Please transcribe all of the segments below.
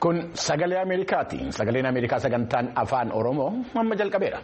Kun sagalee Ameerikaati. Sagaleen Ameerikaa sagantaan afaan Oromoo amma jalqabeera.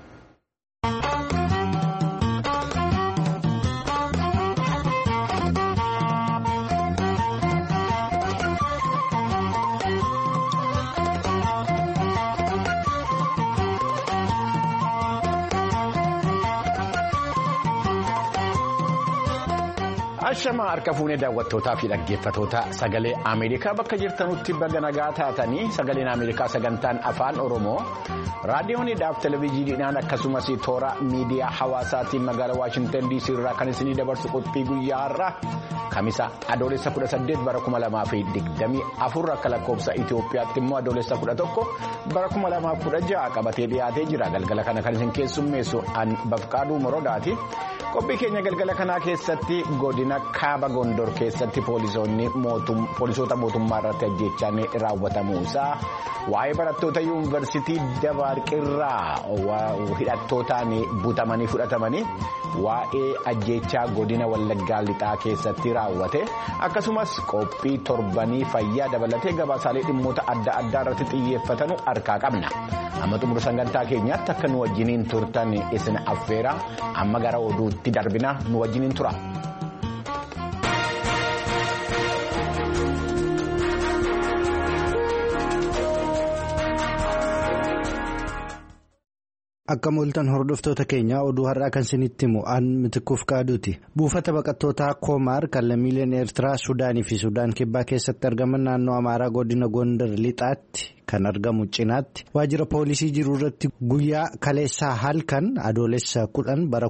Ashama harka fuunee daawwattootaa fi dhaggeeffattoota sagalee Ameerikaa bakka jirtanutti baga nagaa taatanii sagaleen Ameerikaa sagantaan afaan Oromoo raadiyooniidhaaf televezyiiniidhaan akkasumas toora miidiyaa hawaasaatiin magaalaa Waashingtan DC irraa kan isinii dabarsu qophii guyyaa har'aa Kamisa adoolessa 18 bara 2024 akka lakkoofsa Itoophiyaatti immoo adoolessa 11 bara 2016 qabatee dhiyaatee jira. Galgala kana kan isin keessummeessu an Bafqaaduu Morodaati. Qophii keenya galgala kanaa keessatti godina kaaba Gondor keessatti poolisoota mootummaa irratti ajjeechaan raawwatamuusaa waa'ee barattoota yuunivarsiitii Dabaarqirraa hidhattootaan butamanii fudhatamanii waa'ee ajjeechaa godina Wallaggaa Lixaa keessatti raawwate akkasumas qophii torbanii fayyaa dabalatee gabaasaalee dhimmoota adda addaa irratti xiyyeeffatanu harkaa qabna. Amma xumura sagantaa keenyaatti akka nu wajjiniin turtan isin affeera amma gara oduutti darbina nu wajjiniin tura. Akka mooltan hordoftoota keenya oduu har'aa kan isinitti himu an Mitikuuf Qaaduuti. Buufata baqattootaa Koomaar kan lammiileen Eertiraa, Suudaanii fi Suudaan Kibbaa keessatti argaman naannoo Amaaraa godina Gondar Lixaatti kan argamu cinaatti waajjira poolisii jiru irratti guyyaa kaleessaa halkan adoolessa 10 bara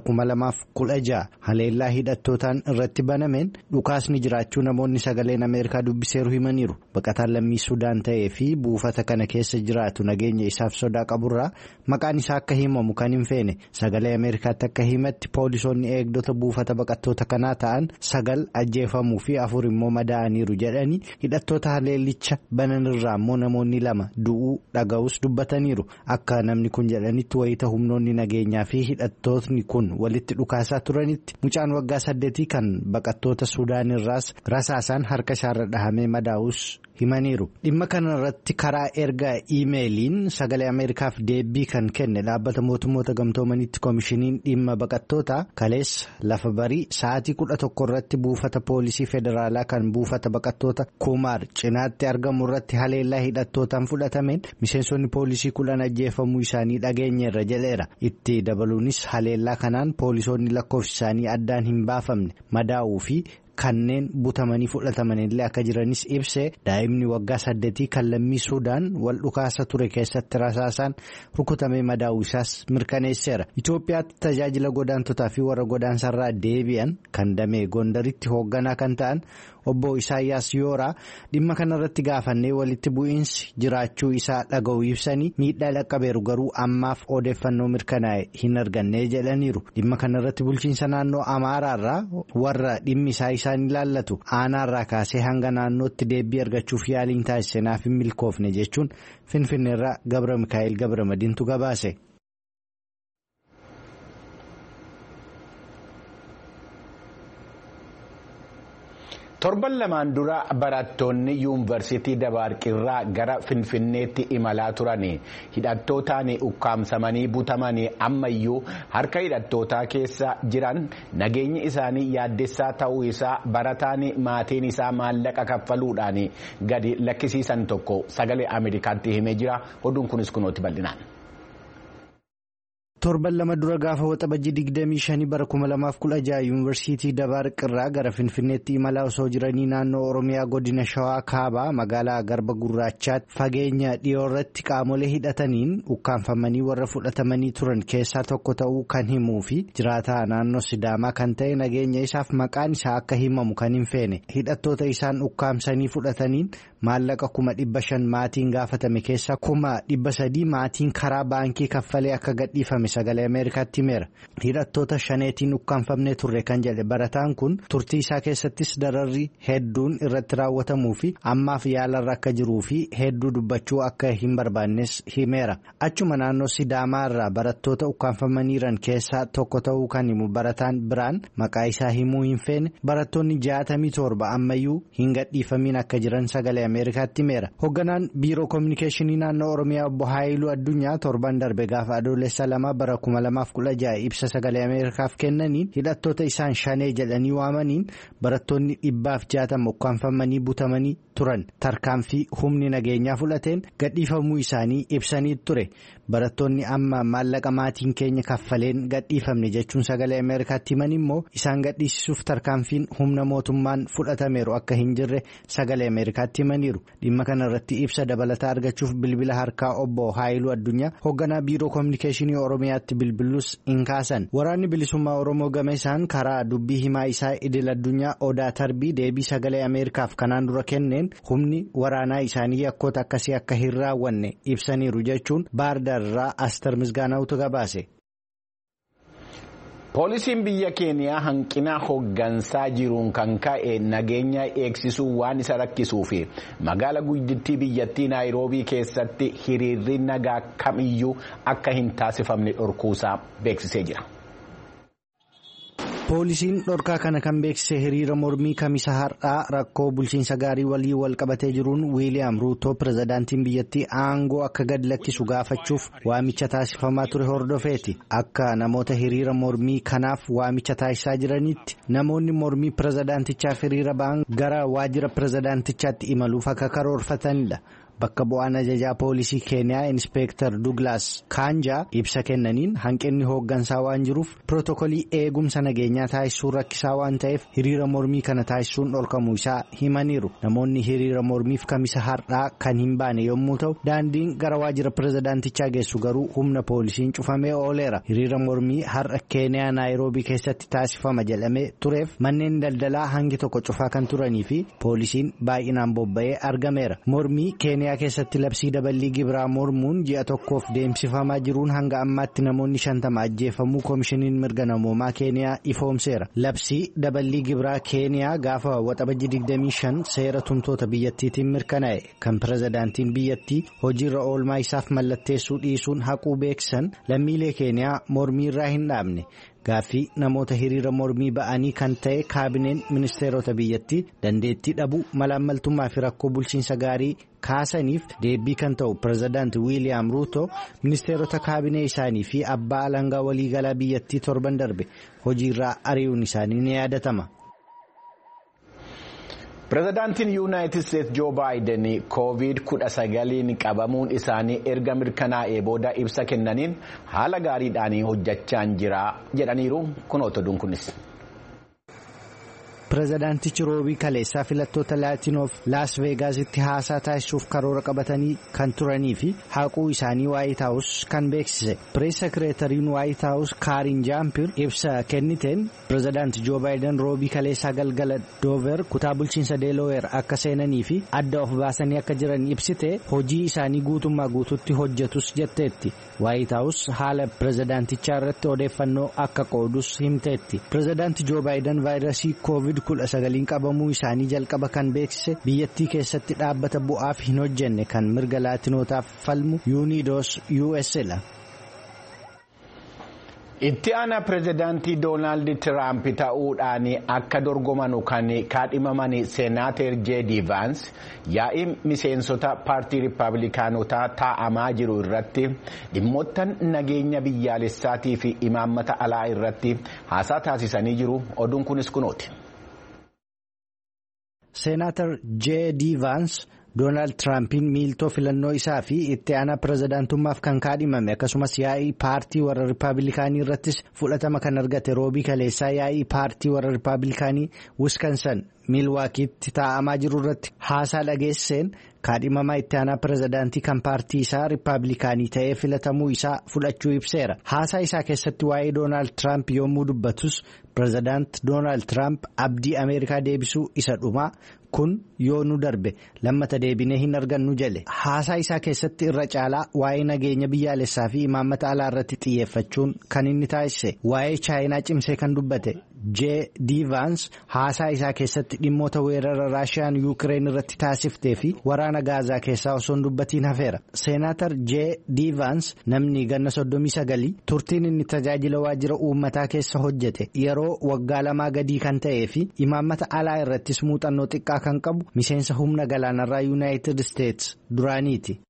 2016 haleellaa hidhattootaan irratti banameen dhukaasni jiraachuu namoonni sagaleen Ameerikaa dubbiseeru himaniiru. Baqataan lammii Suudaan ta'ee fi buufata kana keessa jiraatu nageenya isaaf sodaa qaburraa maqaan isaa akka himamu kan hin feene sagalee Ameerikaatti akka himatti poolisoonni eegdota buufata baqattoota kanaa ta'an 9 ajjeefamuu fi 4 immoo madaa'aniiru jedhanii hidhattoota haleellicha bananirraa immoo namoonni 2 du'uu dhaga'us dubbataniiru. Akka namni kun jedhanitti wayita humnoonni nageenyaa fi hidhattootni kun walitti dhukaasaa turanitti mucaan waggaa 8 kan baqattoota Suudaan irraas rasaasaan harka isaarra dhahamee madaa'us himaniiru. Dhimma kana irratti karaa erga iimeeliin sagalee Ameerikaaf deebii kan kenne dhaabbata mootummoota gamtoomanitti koomishiniin dhimma baqattootaa kaleessa lafa barii sa'aatii 11 irratti buufata poolisii federaalaa kan buufata baqattoota Koomaar cinaatti argamu irratti haleellaa hidhattootaan fudhatameen miseensonni poolisii 10 ajjeefamuu isaanii dhageenyeerra jedheera. Itti dabaluunis haleellaa kanaan poolisoonni lakkoofsi isaanii addaan hin baafamne madaa'uu fi kanneen butamanii fudhatamanillee akka jiranis ibsee daa'imni waggaa 8 kan lammii Suudaan wal dhukaasa ture keessatti rasaasaan rukutamee madaa'uu isaas mirkaneesseera. Itoophiyaatti tajaajila godaantotaa fi warra godaansarraa deebi'an kan damee Gondaritti hoogganaa kan ta'an obbo Isaayyaas Yooraa dhimma kanarratti gaafannee walitti bu'iinsi jiraachuu isaa dhaga'uu ibsanii miidhaa dhaqqabeeru garuu ammaaf odeeffannoo mirkanaa'e hin arganne jedhaniiru. Dhimma kanarratti bulchiinsa naannoo Amaaraarraa warra dhimmi isaa isaan ilaallatu aanaarraa kaasee hanga naannootti deebii argachuuf yaaliin taasise naaf hin milkoofne jechuun Finfinneerraa Gabra Mikaa'el Gabra Madiintu gabaase. Torban lamaan dura barattoonni yuunivarsiitii Dabaarqirraa gara Finfinneetti imalaa turanii hidhattootaan ukkaamsamanii butamanii ammayyuu harka hidhattootaa keessa jiran nageenyi isaanii yaaddessaa ta'uu isaa barataan maatiin isaa maallaqa kaffaluudhaan gadi lakkisiisan tokko sagalee Ameerikaatti himee jira. Oduun kunis kunooti bal'inaan. Torban lama dura gaafa waxabajjii 25 bara 2016 yuunivarsiitii Dabaarqirraa gara Finfinneetti imalaa osoo jiranii naannoo Oromiyaa godina Shawaa Kaabaa magaalaa Garba Gurraachaatti fageenya dhiyoo irratti qaamolee hidhataniin ukkaanfamanii warra fudhatamanii turan keessaa tokko ta'uu kan himuu fi jiraataa naannoo Sidaamaa kan ta'e nageenya isaaf maqaan isaa akka himamu kan hin feene hidhattoota isaan ukkaamsanii fudhataniin maallaqa 500 maatiin gaafatame keessaa 300 maatiin karaa baankii kaffalee akka gadhiifame sagalee Ameerikaatti himeera. Hidhattoota shaneetiin ukkaanfamnee turre kan jedhe barataan kun turtii isaa keessattis dararri hedduun irratti raawwatamuu fi ammaaf yaalarra akka jiruu fi hedduu dubbachuu akka hin barbaannes himeera. Achuma naannoo Sidaamaa irraa barattoota ukkaanfamaniiran keessaa tokko ta'uu kan himu barataan biraan maqaa isaa himuu hin feene barattoonni 67 ammayyuu hin gadhiifamiin akka jiran sagalee Ameerikaatti himeera. Hoogganaan biiroo koominikeeshinii naannoo Oromiyaa obbo Haayiluu Addunyaa torban darbe gaafa adoolessa 2 bara 2016 ibsa sagalee Ameerikaaf kennaniin hidhattoota isaan shanee jedhanii waamaniin barattoonni 160 ukkaanfamanii butamanii turan tarkaanfii humni nageenyaa fudhateen gadhiifamuu isaanii ibsanii ture. Barattoonni amma maallaqa maatiin keenya kaffaleen gadhiifamne jechuun sagalee Ameerikaatti himan immoo isaan gadhiisisuuf tarkaanfiin humna mootummaan fudhatameeru akka hin jirre sagalee Ameerikaatti himaniiru. Dhimma kana irratti ibsa dabalataa argachuuf bilbila harkaa obbo Haayiluu Addunyaa hoogganaa biiroo koominikeeshinii Oromiyaatti bilbilus hin kaasan. Waraanni bilisummaa Oromoo gama isaan karaa dubbii himaa isaa Idil Addunyaa Odaa Tarbii deebii sagalee Ameerikaaf kanaan dura kenneen humni waraanaa isaanii yakkoota akkasii akka hin raawwanne ibsaniiru jechuun Baardaar irraa Aster Misgaanaawtu gabaase. Poolisiin biyya Keeniyaa hanqina hooggansaa jiruun kan ka'e nageenya eegsisuu waan isa rakkisuu fi magaala guddittii biyyattii Naayiroobii keessatti hiriirri nagaa kamiyyuu akka hin taasifamne dhorkuusaa beeksisee jira. Poolisiin dhorkaa kana kan beeksise hiriira mormii kamisa har'aa rakkoo bulchiinsa gaarii walii wal qabatee jiruun Wiiliyaam Ruutoo pirezidaantiin biyyattii aangoo akka gad lakkisu gaafachuuf waamicha taasifamaa ture hordofeeti. Akka namoota hiriira mormii kanaaf waamicha taasisaa jiranitti namoonni mormii pirezidaantichaaf hiriira ba'an gara waajjira pirezidaantichaatti imaluuf akka karoorfatanidha. Bakka bu'aan ajajaa poolisii Keeniyaa Inspektar Douglas Kaanjaa ibsa kennaniin hanqinni hooggansaa waan jiruuf pirootokolii eegumsa nageenyaa taasisuu rakkisaa waan ta'eef hiriira mormii kana taasisuun dhorkamuu isaa himaniiru. Namoonni hiriira mormiif kamisa har'aa kan hin baane yommuu ta'u daandiin gara waajjira pirezidaantichaa geessu garuu humna poolisiin cufamee ooleera. Hiriira mormii har'a Keeniyaa Naayiroobii keessatti taasifama jedhamee tureef manneen daldalaa hangi tokko cufaa kan turanii fi poolisiin baay'inaan bobba'ee argameera. Mormii Keeniyaa keessatti labsii daballii gibiraa mormuun ji'a tokkoof deemsifamaa jiruun hanga ammaatti namoonni 50 ajjeefamuu koomishiniin mirga namoomaa Keeniyaa ifoomseera. Labsii daballii gibiraa Keeniyaa gaafa waxabajji 25 seera tumtoota biyyattiitiin mirkanaa'e kan pirezidaantiin biyyattii hojiirra oolmaa isaaf mallatteessuu dhiisuun haquu beeksisan lammiilee Keeniyaa mormii irraa hin dhaabne. Gaaffii namoota hiriira mormii ba'anii kan ta'e kaabineen ministeerota biyyattii dandeettii dhabuu malaammaltummaa fi rakkoo bulchiinsa gaarii kaasaniif deebii kan ta'u pirezidaanti Wiiliyaam Ruutoo ministeerota kaabinee isaanii fi abbaa alangaa waliigalaa biyyattii torban darbe hojiirraa ari'uun isaanii ni yaadatama. Pirezidaantiin Yuunaayitid Steetsi Joo Baayiden COVID-19 qabamuun isaanii erga mirkanaa'ee booda ibsa kennaniin haala gaariidhaan hojjechaa jira jedhaniiru. Kun otoduun kunis. Pirezidaantichi roobii kaleessaa filattoota laatinoof Laas Veegaasitti haasaa taasisuuf karoora qabatanii kan turanii fi haquu isaanii Waayit Haawus kan beeksise. Pirees sekireetariin Waayit Haawus Kaarin Jaampir ibsa kenniteen pirezidaanti Joo Baayiden roobii kaleessaa galgala Doover kutaa bulchiinsa Deeloower akka seenanii fi adda of baasanii akka jiran ibsite hojii isaanii guutummaa guututti hojjetus jetteetti. Waayit Haawus haala pirezidaantichaa irratti odeeffannoo akka qoodus himteetti. Pirezidaanti Joo Baayiden vaayirasii COVID-19 qabamuu isaanii jalqaba kan beeksise biyyattii keessatti dhaabbata bu'aaf hin hojjenne kan mirga laatinootaaf falmu Yuunidoos USL'a. Itti aanaa pirezidaantii Doonaald Tiraamp ta'uudhaan akka dorgomanu kan kaadhimaman seenaater J.D. Vaans yaa'ii miseensota paartii Riippaabilikaanotaa taa'amaa jiru irratti dhimmoottan nageenya biyyaalessaatii fi imaammata alaa irratti haasaa taasisanii jiru. Oduun kunis kunooti. Seenaater J.D. Vaans Doonaald Tiraampiin miiltoo filannoo isaa fi itti aanaa pirezidaantummaaf kan kaadhimame akkasumas yaa'ii paartii warra Riippaabilikaanii irrattis fudhatama kan argate roobii kaleessaa yaa'ii paartii warra Riippaabilikaanii Wiskansan Milwaakiitti taa'amaa jiru irratti haasaa dhageesseen kaadhimamaa itti aanaa pirezidaantii kan paartii isaa Riippaabilikaanii ta'ee filatamuu isaa fudhachuu ibseera. Haasaa isaa keessatti waa'ee Doonaald Tiraamp yommuu dubbatus pirezidaant Doonaald Tiraamp abdii Ameerikaa deebisuu isa dhumaa kun yoo nu darbe lammata deebinee hin argannu jedhe. Haasaa isaa keessatti irra caalaa waa'ee nageenya biyyaalessaa fi imaammata alaa irratti xiyyeeffachuun kan inni taasise. Waa'ee chaayinaa cimsee kan dubbate J.D. Vance haasaa isaa keessatti dhimmoota weerara Raashiyaan Yuukireen irratti taasiftee fi waraana Gaazaa keessaa osoo hin dubbatiin hafeera. Seenaatar J.D. Vance namni ganna 39 turtiin inni tajaajila waajjira uummataa keessa hojjete yeroo waggaa 2 gadii kan ta'ee fi imaammata alaa irrattis muuxannoo xiqqaa kan qabu miseensa humna galaanarraa Yuunaayitid Isteets duraaniiti.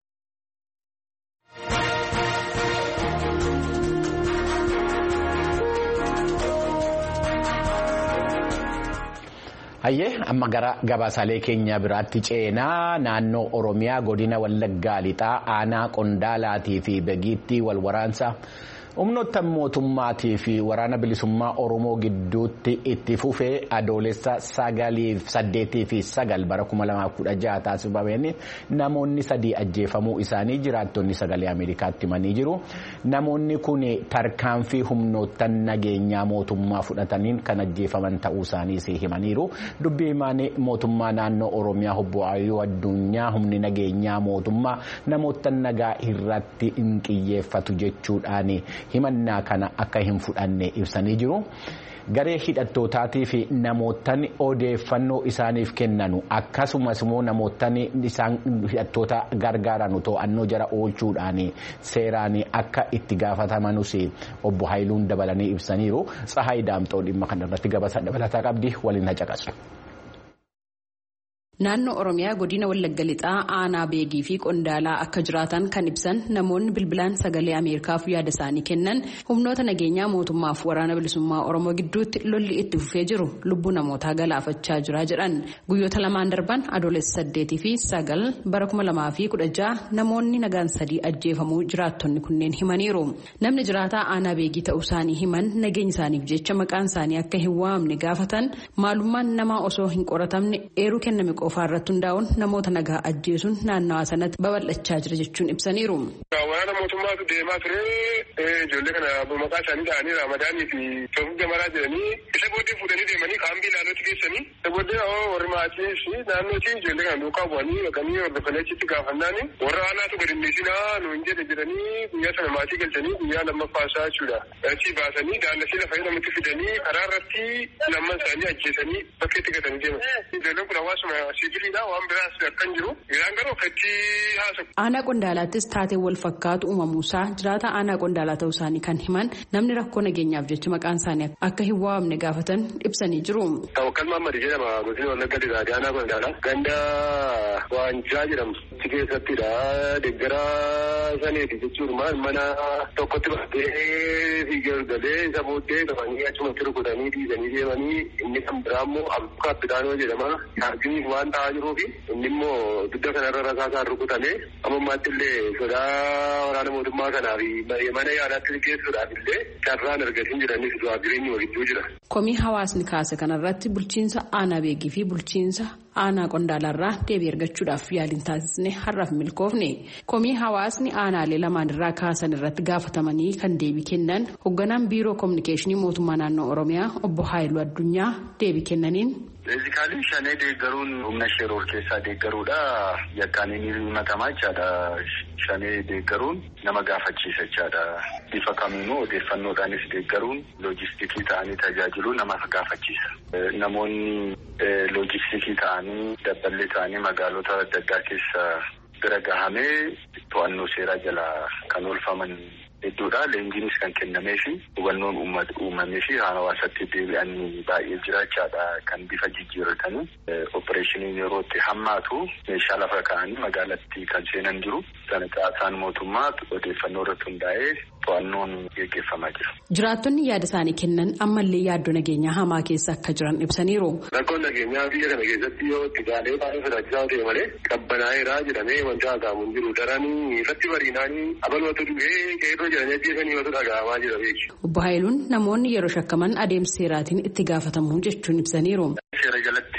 Hayyee amma gara gabaasaalee keenya biraatti ceenaa naannoo Oromiyaa godina Wallaggaa Lixaa aanaa Qondaalaatii fi Begiitti wal waraansa humnoota mootummaatii fi waraana bilisummaa Oromoo gidduutti itti fufee adoolessa 8 fi 9 bara 2016 taasifameen namoonni 3 ajjeefamuu isaanii jiraattonni sagalee Ameerikaatti himanii jiru. Namoonni kun tarkaanfii humnoota nageenyaa mootummaa fudhataniin kan ajjeefaman ta'uu isaaniis himaniiru. Dubbii himaan mootummaa naannoo Oromiyaa obbo Haayiluu Addunyaa humni nageenyaa mootummaa namoota nagaa irratti hin xiyyeeffatu jechuudhaan himannaa kana akka hin fudhanne ibsanii jiru. Garee hidhattootaatii fi namootni odeeffannoo isaaniif kennanu akkasumas immoo namootni isaan hidhattoota gargaaran to'annoo jala oolchuudhaan seeraan akka itti gaafatamanus obbo Haayiluun dabalanii ibsaniiru. Tsahaay Daamxoo dhimma kanarratti gabaasa dabalataa qabdi waliin haqaqasu. Naannoo Oromiyaa godina Wallagga Lixaa aanaa Beegii fi Qondaalaa akka jiraatan kan ibsan namoonni bilbilaan sagalee Ameerikaaf yaada isaanii kennan humnoota nageenyaa mootummaaf waraana bilisummaa Oromoo gidduutti lolli itti fufee jiru lubbuu namootaa galaafachaa jira jedhan. Guyyoota lamaan darban adoolessa 8 fi 9 bara 2016 namoonni nagaan 3 ajjeefamuu jiraattonni kunneen himaniiru. Namni jiraataa aanaa Beegii ta'uu isaanii himan nageenya isaaniif jecha maqaan isaanii akka hin waamne gaafatan maalummaan namaa osoo hin qoratamne eeruu kenname irratti hundaa'uun namoota nagaa ajjeesuun naannawaa sanatti babal'achaa jira jechuun ibsaniiru. Waraana mootummaatu deemaa ture ijoollee kana maqaa isaanii ta'anii Ramadaanii fi Toofiq Jamaraa jedhanii isa booddee fuudhanii deemanii kaambii ilaalootti geessanii isa booddee warri maatii fi naannootii ijoollee kana duukaa bu'anii dhaqanii hordofanii achitti gaafannaani warra aanaatu gadi dhiisinaa nuun jedhanii guyyaa sana maatii galchanii guyyaa lammaffaasaa jechuudha. Achii baasanii daallasii lafa namatti fidanii karaa irratti lamman isaanii ajjeesanii bakkeetti gatanii deeman. Ijoolleen kun hawaasuma waan biraas akkan jiru isaan garuu akkatti haasawu. Aanaa Qondaalaattis taateen wal fakkaatu uumamuusaa jiraata aanaa Qondaalaa ta'uu isaanii kan himan namni rakkoo nageenyaaf jecha maqaan isaanii akka hin waamne gaafatan ibsanii jiru. Tawakkal Mahammad jedhama godina Wallagga Lixaa aanaa Qondaalaa ganda Waancaa jedhamu achi keessattidha deeggara saneeti jechuun mana tokkotti baatee fiigalee isa booddee qabanii achumatti rukutanii dhiisanii deemanii inni kan biraa immoo Abduu Kaapitaanoo jedhama. Waan ta'aa jiruu fi inni immoo dugda kanarra rasaasaan rukutame ammammaatti illee sodaa waraana mootummaa kanaa fi mana yaalaatti geessuudhaaf illee carraan argatiin jiranis du'aa jireenyi walitti jira. Komii hawaasni kaase kanarratti bulchiinsa aanaa Beegii fi bulchiinsa aanaa Qondaalarraa deebii argachuudhaaf yaaliin taasisne har'aaf milkoofne. Komii hawaasni aanaalee lamaan irraa kaasan irratti gaafatamanii kan deebii kennan hoogganaan biiroo kominikeeshinii mootummaa naannoo Oromiyaa obbo Haayiluu Addunyaa deebii kennaniin. Beezikaalii shanee deeggaruun humna sheeroor keessaa deeggaruudha. Yakkaan inni himatamaa jechaadha. Shanee deeggaruun nama gaafachiisa jechaadha. Bifa kamiinuu odeeffannoodhaanis deeggaruun loojistikii ta'anii tajaajiluu nama gaafachiisa. Namoonni loojistikii ta'anii dabballee ta'anii magaalota adda addaa keessa bira gahamee to'annoo seeraa jala kan oolfaman hedduudha. Leenjiinis kan kennamee fi hubannoon uumamee fi hawaasatti deebi'anii baay'ee jiraachaadha kan bifa jijjiirratanii opereeshiniin yeroo itti hammaatu meeshaa lafa kaa'anii magaalatti kan seenan jiru. Sana caasaan mootummaa odeeffannoo irratti hundaa'ee to'annoon gaggeeffamaa jira. Jiraattonni yaada isaanii kennan ammallee yaaddoo nageenyaa hamaa keessa akka jiran ibsaniiru. Rakkoon nageenyaa biyya kana keessatti yoo itti galee baay'ee sodaachisaa ta'e malee qabbanaa'eeraa jedhamee wanti haasa'amu hin jiru. Daranii irratti bariinaanii abalwatu dhufee qeerroo jedhanii ajjeesanii watu dhaga'amaa jira beeku. Obbo Haayiluun namoonni yeroo shakkaman adeemsa seeraatiin itti gaafatamu jechuun ibsaniiru. Seera jalatti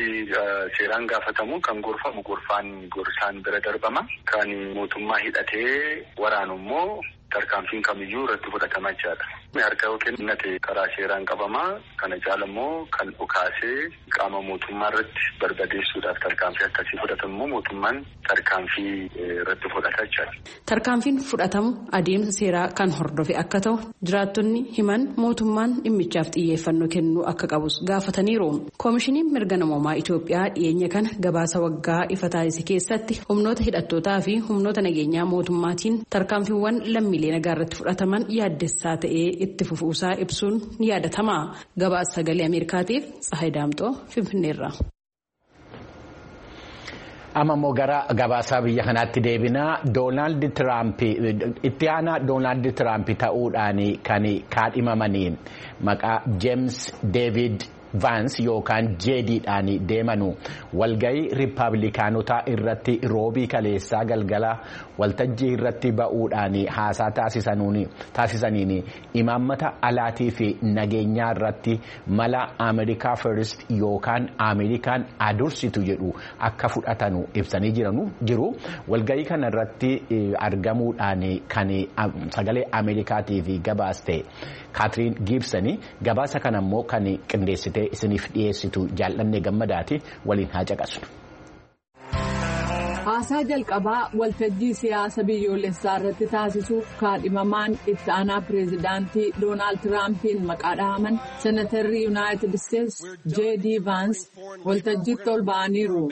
irratti seeraan gaafatamu kan gorfamu gorsaan bira darbama. Kan mootummaa hidhatee waraanu immoo tarkaanfiin kamiyyuu irratti fudhatama jechaadha. Harka yookiin kennate karaa seeraan qabamaa kana caala immoo kan dhukaasee qaama mootummaa irratti barbadeessuudhaaf tarkaanfii akkasii fudhatamu immoo mootummaan tarkaanfii irratti fudhata jechaadha. Tarkaanfiin fudhatamu adeemsa seeraa kan hordofe akka ta'u jiraattonni himan mootummaan dhimmichaaf xiyyeeffannoo kennuu akka qabus gaafataniiru. Koomishiniin mirga namoomaa Itoophiyaa dhiyeenya kana gabaasa waggaa ifa taasise keessatti humnoota hidhattootaa fi humnoota nageenyaa mootummaatiin tarkaanfiiwwan lammiilee nagaa irratti fudhataman yaaddessaa ta'ee itti fufuusaa ibsuun ni yaadatama. Gabaasa sagalee Ameerikaatiif Tsahayi Daamxoo Finfinneerra. Amma immoo gara gabaasaa biyya kanaatti deebinaa Doonaald Tiraamp itti aanaa Doonaald Tiraamp ta'uudhaan kan kaadhimamaniin maqaa Jeems Deevid Vaans yookaan jeediidhaan deemanu walgahii riippaabilikaanotaa irratti roobii kaleessaa galgala waltajjii irratti ba'uudhaan haasaa taasisaniin imaammata alaatii fi nageenyaa irratti mala Ameerikaa First yookaan Ameerikaan adursitu jedhu akka fudhatanu ibsanii jiru. Walgahii kana irratti argamuudhaan kan sagalee Ameerikaatiif gabaaste Kaatiriin Giibsanii gabaasa kana immoo kan qindeessite isiniif dhiyeessitu Jaalladhee Gammadaati waliin haa caqasnu. Haasaa jalqabaa waltajjii siyaasa biyyoolessaa irratti taasisuuf kaadhimamaan itti aanaa pireezidaantii Doonaald Tiraampiin maqaa dhahaman senatarri Yuunaayitid Isteetsi J.D. Vaans waltajjiitti ol ba'aniiru.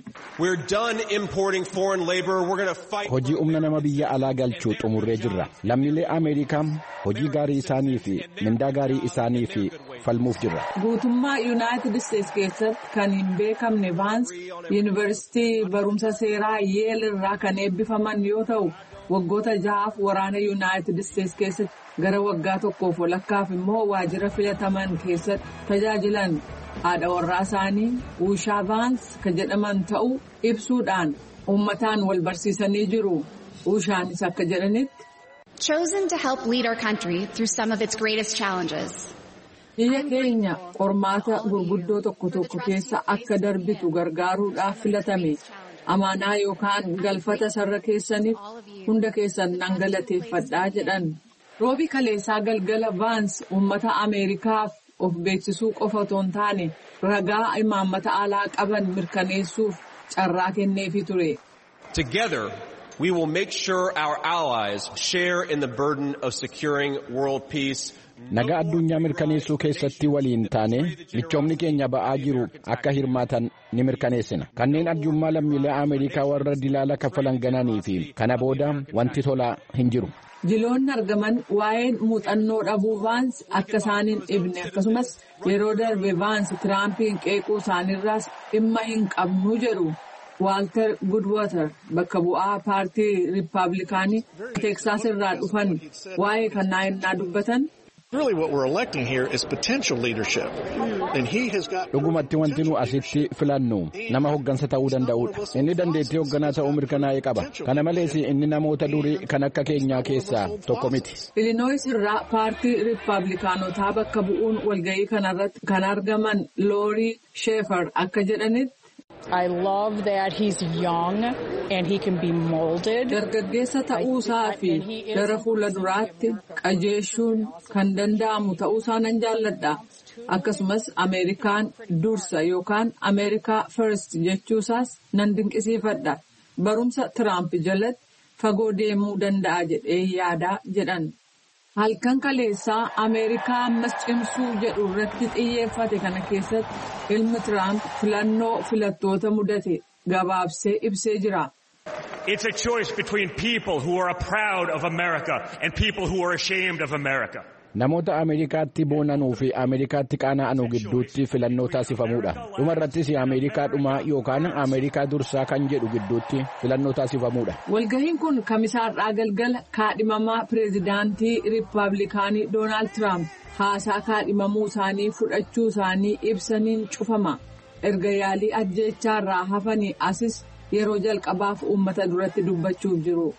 Hojii humna nama biyya alaa galchuu xumurree jirra. Lammiilee Ameerikaa hojii gaarii isaanii fi mindaa gaarii isaanii fi falmuuf jirra. Guutummaa Yuunaayitid Isteetsi keessatti kan hin beekamne Vaans yuunivarsiitii barumsa seeraa Yeel irraa kan eebbifaman yoo ta'u waggoota 6 waraana Yuunaayitid Isteetsi keessatti gara waggaa 1 walakkaaf immoo waajjira filataman keessatti tajaajilan. Haadha warraa isaanii Uushaa Vaans kan jedhaman ta'uu ibsuudhaan uummataan wal barsiisanii jiru. Uushaanis akka jedhanitti. Chosen to help lead our country through some of its greatest challenges. Biyya keenya qormaata gurguddoo tokko keessa akka darbitu gargaaruudhaaf filatame. Amaanaa yookaan galfata sarara keessaniif hunda keessan nan galateeffadhaa jedhan. Roobii kaleessaa galgala Vaans uummata Ameerikaaf of beeksisuu qofa otoo hin taane ragaa imaammata alaa qaban mirkaneessuuf carraa kenneefii ture. Together we will make sure our allies share in the burden of securing world peace. Nagaa addunyaa mirkaneessuu keessatti waliin taane michoomni keenya ba'aa jiru akka hirmaatan ni mirkaneessina. Kanneen arjummaa lammiilee Ameerikaa warra dilaala kaffalan gananii fi kana booda wanti tolaa hin jiru. Jiloonni argaman waa'een muuxannoo dhabuu Vaans akka isaaniin ibne akkasumas yeroo darbe Vaans Tiraampiin qeequu isaaniirraas dhimma hin qabnu jedhu. Waalter Goodwater bakka bu'aa paartii Riippaabilikaanii Teeksaas irraa dhufan waa'ee kanaa innaa dubbatan. Really what we're electing here is potential leadership. And he has got dhugumatti wanti nu asitti filannu nama hoggansa ta'uu danda'udha. Inni dandeettii hogganaa ta'uu mirkanaa'ee qaba. Kana malees inni namoota durii kan akka keenyaa keessaa tokko miti. Illinois irraa paartii Riippaabilikaanotaa bakka bu'uun walgahii kanarratti kan argaman Lori Shepherd akka jedhanitti. I love that he's young and he can be molded. Dargaggeessa ta'uusaa fi gara fuula duraatti qajeeshuun kan danda'amu ta'uusaa nan jaalladha. Akkasumas Ameerikaan dursa yookaan Ameerikaa First jechuusaas nan dinqisiifadha. Barumsa Tiraamp jalatti fagoo deemuu danda'a jedhee yaada jedhan. Halkan kaleessaa Ameerikaa ammas cimsuu jedhu irratti xiyyeeffate kana keessatti ilmi Tiraamp filannoo filattoota mudate gabaabsee ibsee jira. It's a choice between people who are proud of America and people who are ashamed of America. Namoota Ameerikaatti boonanuu fi Ameerikaatti qaana'anuu gidduutti filannoo taasifamuudha. Dhuma irrattis Ameerikaa dhumaa yookaan Ameerikaa dursaa kan jedhu gidduutti filannoo taasifamuudha. Walgahiin kun kamisaarraa galgala kaadhimamaa pireezidaantii Riippaabilikaanii Doonaald Tiraamp haasaa kaadhimamuu isaanii fudhachuu isaanii ibsaniin cufama. Erga yaalii ajjeechaarraa hafanii asis yeroo jalqabaaf uummata duratti dubbachuuf jiru.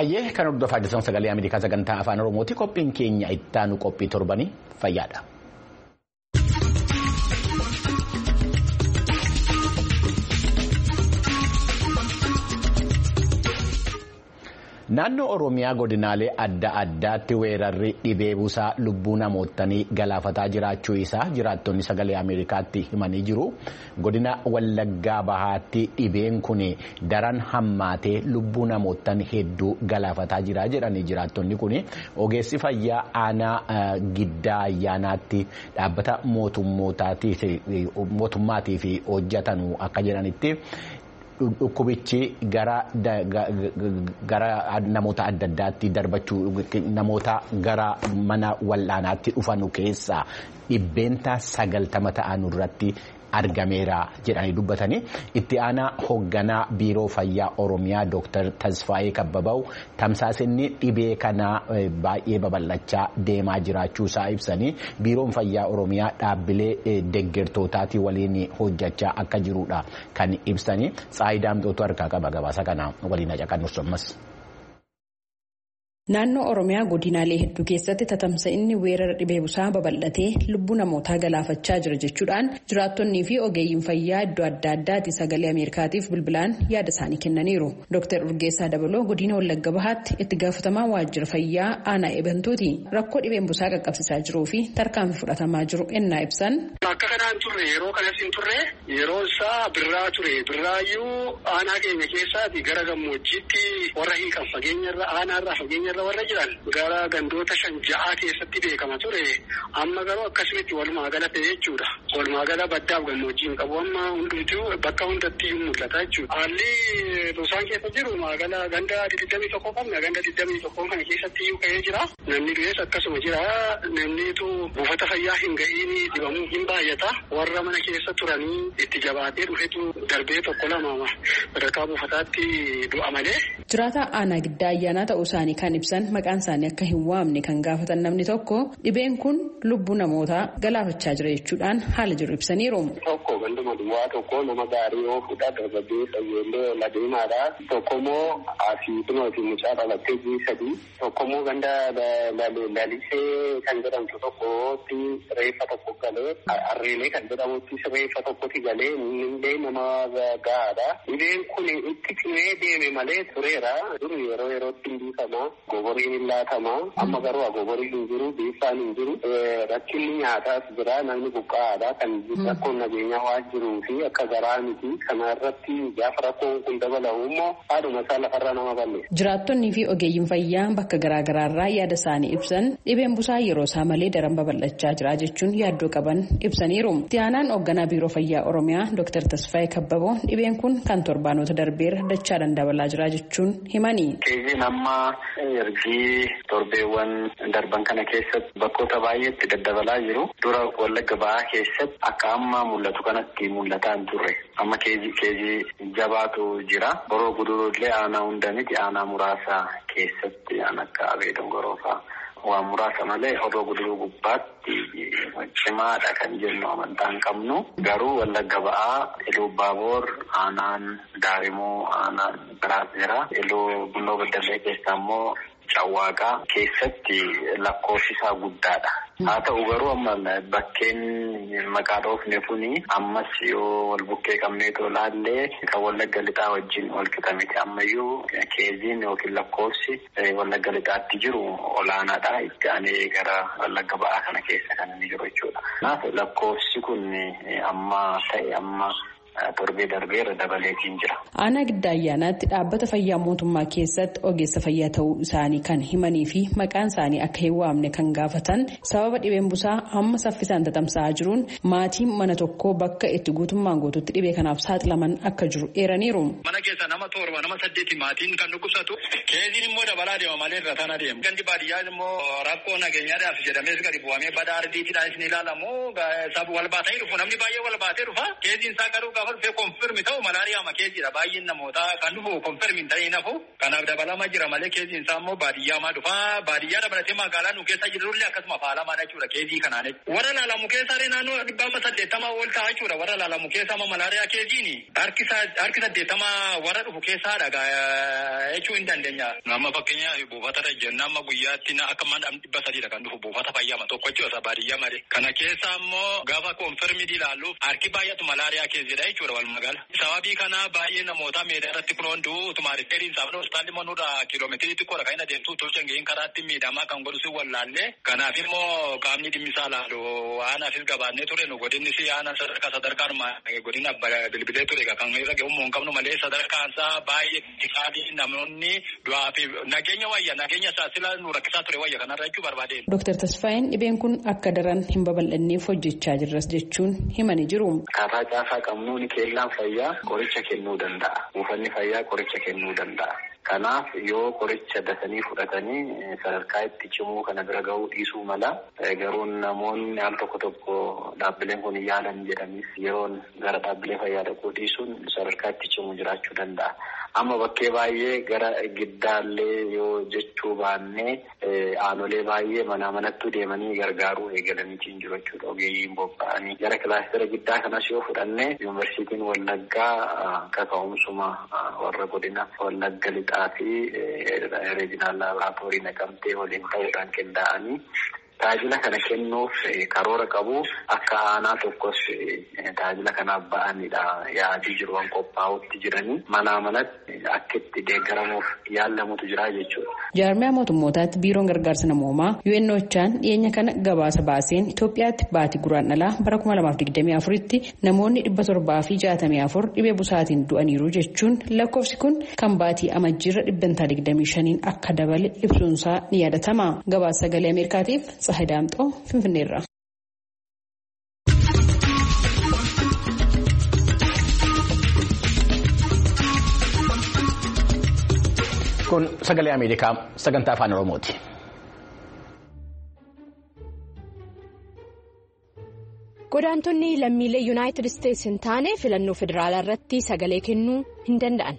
Hayyee kan hordofaa jirtan sagalee Ameerikaa sagantaa afaan Oromooti. Qophiin keenya ittaanu qophii torbanii fayyaadha. Naannoo Oromiyaa godinaalee adda addaatti weerarri dhibee busaa lubbuu namootanii galaafataa jiraachuu isaa jiraattonni sagalee Ameerikaatti himanii jiru. Godina Wallaggaa Bahaatti dhibeen kun daran hammaatee lubbuu namootan hedduu galaafataa jira jedhanii jiraattonni kun ogeessi fayyaa aanaa giddaa ayyaanaatti dhaabbata mootummaatiif hojjetan akka jedhanitti. Dhukkubichi gara namoota adda addaatti darbachuu namoota gara mana wal'aanaatti dhufanu keessaa 90% ta'an irratti argameera jedhanii dubbatanii itti aanaa hoogganaa biiroo fayyaa Oromiyaa Dr. Tasfaayee Kabbabaw tamsaasinni dhibee kanaa baay'ee babal'achaa deemaa jiraachuu isaa ibsanii biiroon fayyaa Oromiyaa dhaabbilee deeggartootaatii waliin hojjechaa akka jirudha kan ibsanii Tsaayidaamtootu harkaa qaba gabaasa kana waliin haqannus ammas. Naannoo Oromiyaa godinaalee hedduu keessatti tatamsa'inni weerara dhibee busaa babal'atee lubbuu namootaa galaafachaa jira jechuudhaan jiraattonnii fi ogeeyyiin fayyaa iddoo adda addaatti sagalee Ameerikaatiif bilbilaan yaada isaanii kennaniiru. Dr. Urgeessaa Dabaloo godina Wallagga Bahaatti itti gaafatamaa waajjira fayyaa aanaa eebantuuti rakkoo dhibeen busaa qaqqabsiisaa jiruu fi tarkaanfii fudhatamaa jiru ennaa ibsan. Akka kanaan turre yeroo kanas hin turre yeroo isaa birraa ture birraayyuu aanaa keenya keessaati gara gammoojjiitti warra hiikan fageenyarra aanaarraa fageenyarra warra jiran gara gandoota 5-6 keessatti beekama ture amma garuu akkasumatti walumaa gala ta'e jechuudha. Walumaa gala baddaaf gammoojjiin qabu amma hundumtuu bakka hundatti mul'ata jechuudha. Haalli busaan keessa jiru magala ganda 21 qabna ganda 21 kana keessatti iyyuu ka'ee jira. Namni du'ees akkasuma jira. Namnitu buufata fayyaa hin ga'iin dibamuu hin baay'ata. Warra mana keessa turanii itti jabaatee dhufetu darbee 1-2 sadarkaa buufataatti du'a malee. Jiraataa aanaa giddaa ayyaanaa ta'uu isaanii kan ibsan maqaan isaanii akka hin waamne kan gaafatan namni tokko dhibeen kun lubbuu namootaa galaafachaa jira jechuudhaan haala jiru ibsaniiru. Tokko ganduma duwwaa tokko nama gaarii yoo fudhaa darbaddee sayyeellee ladeemaadha. Tokkommoo asii kunooti mucaa dhalattee G3 tokkommoo ganda lalisee kan jedhamtu tokkotti reeffa tokko galee harreelee kan jedhamutti reeffa tokkotti galee illee nama gahaadha. Dhibeen kun itti cimee deeme malee tureera. Dur yerootti hin biifama. Goboriin hin laatama. Amma garuu goboriin hin jiru, biifaan hin jiru. Rakkinni nyaataas jira. Namni buqqaadha. Kan rakkoon nageenyaa waan jiruu fi akka garaa miti. Kana irratti gaafa rakkoon kun dabalamu immoo haadhuma isaa lafarraa nama balleessa. Jiraattonnii fi ogeeyyiin fayyaa bakka garaagaraarraa yaada isaanii ibsan dhibeen busaa yeroo isaa malee daran babal'achaa jira jechuun yaaddoo qaban ibsaniiru. Itti aanaan hoogganaa biiroo fayyaa Oromiyaa Dr. Tasfaayee Kabbaboo dhibeen kun kan torbaanota darbeera dachaadhaan dabalaa jira jechuun himani. Keeziin amma ergii torbeewwan darban kana keessatti bakkoota baay'eetti daddabalaa jiru. Dura Wallagga Bahaa keessatti akka amma mul'atu kanatti mul'ataa hin turre. Amma keezii jabaatu jira. Boroo Gudurullee aanaa hunda miti aanaa muraasa keessatti akka Abee Dongoroofa. Waan muraasa malee Horroo Guduruu gubbaatti cimaadha kan jennu amantaa hin qabnu. Garuu Wallagga Bahaa, Iluu Baaboor, aanaan Daarimoo, aanaan biraas jira. Iluu Bunnoo Baddallee keessaa immoo Cawwaaqaa keessatti lakkoofsi isaa guddaadha. Haa ta'u garuu amma bakkeen maqaa dhoofne kuni ammas yoo wal bukkee qabneetoo laallee kan Wallagga Lixaa wajjin wal qixa miti. Ammayyuu keeziin yookiin lakkoofsi Wallagga Lixaatti jiru olaanaadha. Itti aanee gara Wallagga Ba'aa kana keessa kan inni jiru jechuudha. Kanaaf lakkoofsi kun amma torbee darbeera dabaleetiin jira. Aanaa Giddaa Ayyaanaatti dhaabbata fayyaa mootummaa keessatti ogeessa fayyaa ta'uu isaanii kan himanii fi maqaan isaanii akka hin waamne kan gaafatan sababa dhibeen busaa amma saffisaan tatamsa'aa jiruun maatiin mana tokkoo bakka itti guutummaan guututti dhibee kanaaf saaxilaman akka jiru eeraniiru. Mana keessa nama 7 nama 8 maatiin kan dhukkubsatu keeziin immoo dabalaa deema malee irra tana deema. Gandi baadiyyaa immoo rakkoo nageenyaadhaaf jedhamees gadi bu'amee badaa ardiitiidhaan isin ilaalamu wal baatanii dhufu namni baay'ee wal baatee dhufa keeziin isaa garuu gaafa immoo dhufee konfirmi ta'u malaariyaa ma keessiidha baay'een namoota kan dhufu konfirmi ta'ee nafu kanaaf dabalamaa jira malee keessiin isaa immoo baadiyyaa maa dhufa baadiyyaa dabalatee magaalaa nu keessa jirullee akkasuma faalamaa jechuudha keessii kanaan warra laalamu keessaa naannoo 180 ol ta'a jechuudha warra laalamu keessaa amma malaariyaa keessiin harki 80 warra dhufu keessaadha jechuu hin dandeenya. Amma fakkeenyaaf buufatadha jenna amma guyyaatti akka mana 300 kan dhufu buufata fayyaa tokko jechuudha baadiyyaa malee kana keessa ammoo gaafa konfirmidii ilaalluuf harki baay'atu malaariyaa keessidha jechuudha wal magaala. Sababii kana baay'ee namoota meedaa irratti kun hunduu tumaariffeeriin saafna hospitaalli mannuudha kiiloomeetirii xiqqoodha kan inni adeemtu tolchan ga'een karaatti miidhamaa kan godhu si wallaallee kanaaf immoo qaamni dhimmisaa laalu aanaafis gabaannee ture nu godinni si aanaan sadarkaan godina bilbilee ture kan irra ga'ummoo hin qabnu malee sadarkaansaa baay'ee xiqqaadii namoonni du'aa fi nageenya wayya nageenya saasila nu rakkisaa ture wayya kanarra jechuu barbaadeen. Dr. Tasfaayin dhibeen kun akka daran hin babal'anneef hojjechaa jirras jechuun himanii jiru. Kaataa caasaa qabnuun keellaan fayyaa qoricha kennuu danda'a. Buufanni fayyaa qoricha kennuu danda'a. Kanaaf yoo qoricha dasanii fudhatanii sadarkaa itti cimuu kana bira ga'uu dhiisuu mala garuu namoonni al tokko dhaabbileen kun yaalan jedhanis yeroon gara dhaabbilee fayyaa dhaquu dhiisuun sadarkaa itti cimuu jiraachuu danda'a. Amma bakkee baay'ee gara giddaallee yoo jechuu baannee aanolee baay'ee manattuu deemanii gargaaruu eegalaniitiin jiru jechuudha. Ogeeyyiin bobba'anii gara kilaastera giddaa kanas yoo fudhanne yuunivarsiitiin Wallaggaa kaka'umsuma warra godina Wallagga lixaa fi reejinaal laaboraatoorii naqamtee waliin ta'uudhaan qindaa'anii tajaajila kana kennuuf karoora qabu akka aanaa tokkos tajaajila kanaaf ba'anidha yaadii jiru waan qophaa'utti jiranii manatti akka itti deeggaramuuf yaalamutu jira jechuudha. Jaarmiyaa mootummootaatti biiroon gargaarsa namoomaa UNOChaan dhiyeenya kana gabaasa baaseen Itoophiyaatti baatii guraandhalaa bara 2024tti namoonni 764 dhibee busaatiin du'aniiru jechuun lakkoofsi kun kan baatii amajjiirra 125 akka dabale ibsuunsaa ni yaadatama. Gabaasa sagalee Ameerikaatiif Sahidaamxoo Finfinneerra. Kun sagalee Ameerikaa sagantaa afaan Oromooti. Godaantonni lammiilee Yuunaayitid Isteetsi hin taane filannoo federaalaa irratti sagalee kennuu hin danda'an.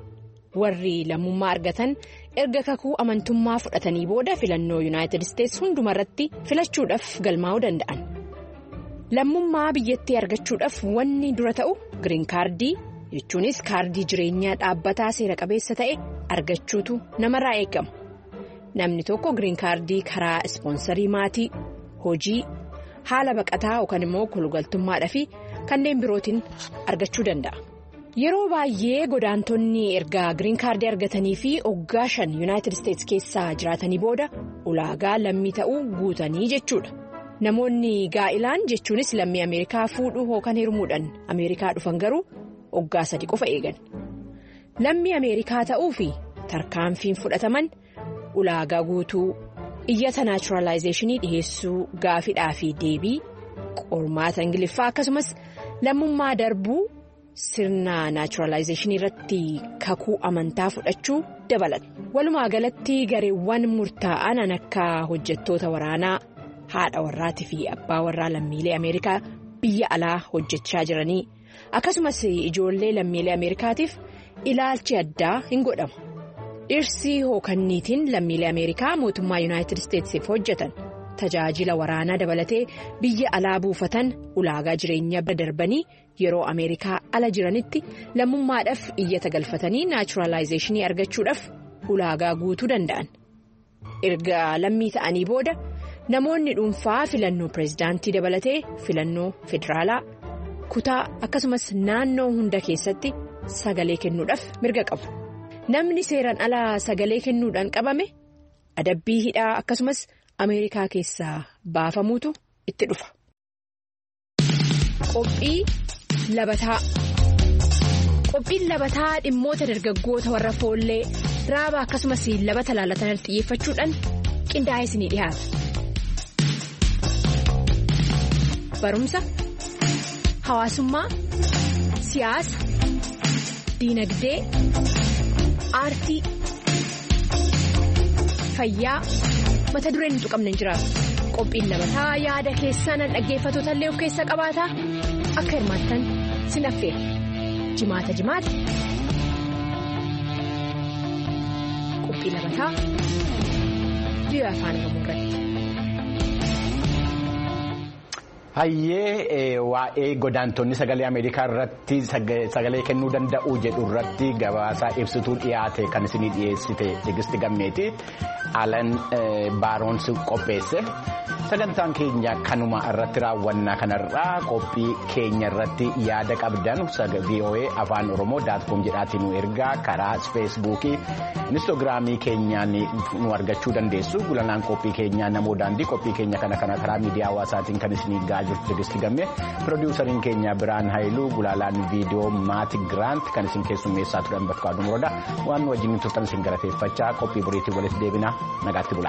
Warri lammummaa argatan erga kakuu amantummaa fudhatanii booda filannoo Yuunaayitid Isteetsi hundumarratti filachuudhaaf galmaa'uu danda'an. Lammummaa biyyattii argachuudhaaf wanni dura ta'u giriin kaardii jechuunis kaardii jireenyaa dhaabbataa seera qabeessa ta'e argachuutu namarraa eegama. Namni tokko giriin kaardii karaa ispoonsarii maatii, hojii, haala baqataa yookaan immoo kolugaltummaadhaa fi kanneen birootiin argachuu danda'a. Yeroo baay'ee godaantonni erga giriin kaardii argatanii fi waggaa 5 Yuunaayitid Isteetsi keessaa jiraatanii booda ulaagaa lammii ta'uu guutanii jechuudha. Namoonni gaa'ilaan jechuunis lammii Ameerikaa fuudhuu yookaan hirmuudhaan Ameerikaa dhufan garuu waggaa 3 qofa eegan. Lammii Ameerikaa ta'uu fi tarkaanfiin fudhataman ulaagaa guutuu, iyyata naachuraalaayizeeshinii dhiheessuu, gaafidhaa fi deebii, qormaata Ingiliffaa akkasumas lammummaa darbuu. Sirna naachuraalaayizeeshinii irratti kakuu amantaa fudhachuu dabalata. Walumaa galatti gareewwan murtaa'an akka hojjettoota waraanaa, haadha warraatii fi abbaa warraa lammiilee Ameerikaa biyya alaa hojjechaa jiranii akkasumas ijoollee lammiilee Ameerikaatiif ilaalchi addaa hin godhama. Dhirsi hookanniitiin lammiilee Ameerikaa mootummaa Yuunaayitid Isteetsiif hojjetan tajaajila waraanaa dabalatee biyya alaa buufatan ulaagaa jireenyaa bira darbanii yeroo Ameerikaa ala jiranitti lammummaadhaaf iyyata galfatanii naachuraalaayizeeshinii argachuudhaaf ulaagaa guutuu danda'an. Erga lammii ta'anii booda namoonni dhuunfaa filannoo pireezidaantii dabalatee filannoo federaalaa kutaa akkasumas naannoo hunda keessatti sagalee kennuudhaaf mirga qabu. Namni seeraan alaa sagalee kennuudhaan qabame adabbii hidhaa akkasumas Ameerikaa keessaa baafamuutu itti dhufa. Qophii labataa. Qophiin labataa dhimmoota dargaggoota warra foollee raaba akkasumas labata laalatan xiyyeeffachuudhaan qindaa'ee isinii dhiyaata. Barumsa, hawaasummaa, siyaasa, diinagdee, aartii, fayyaa. Mata dureen hin tuqamne hin jiraatu. Qophiin labataa yaada keessaan dhaggeeffattoota illee of keessa qabaata akka hirmaattan sin affeera. jimaata qophii labataa biyya afaan Oromoo irratti. Hayyee waa'ee godaantonni sagalee Ameerikaa irratti sagalee kennuu danda'u jedhu irratti gabaasaa ibsituu dhiyaate kan isinii dhiyeessite Tigisti Gammeeti Alan Baaroonsi qopheesse. Sagantaan keenya kanuma irratti raawwannaa kanarraa qophii keenya irratti yaada qabdan VOA afaan Oromoo.com jedhaatiin nu ergaa karaa feesbuukii Instagiraamii keenyaan nu argachuu dandeessu. Gulanaan qophii keenyaa namoo daandii qophii keenya kana karaa miidiyaa hawaasaatiin kan isinii gahaa jirtu Tigisti Gammee piroodiwusariin keenya Biraan Haayiluu gulaalaan viidiyoo Maati Giraant kan isin keessummeessaa turan bakka aduu murooda waan nu wajjin turtan isin galateeffachaa qophii boriitiin walitti deebina nagaatti bula.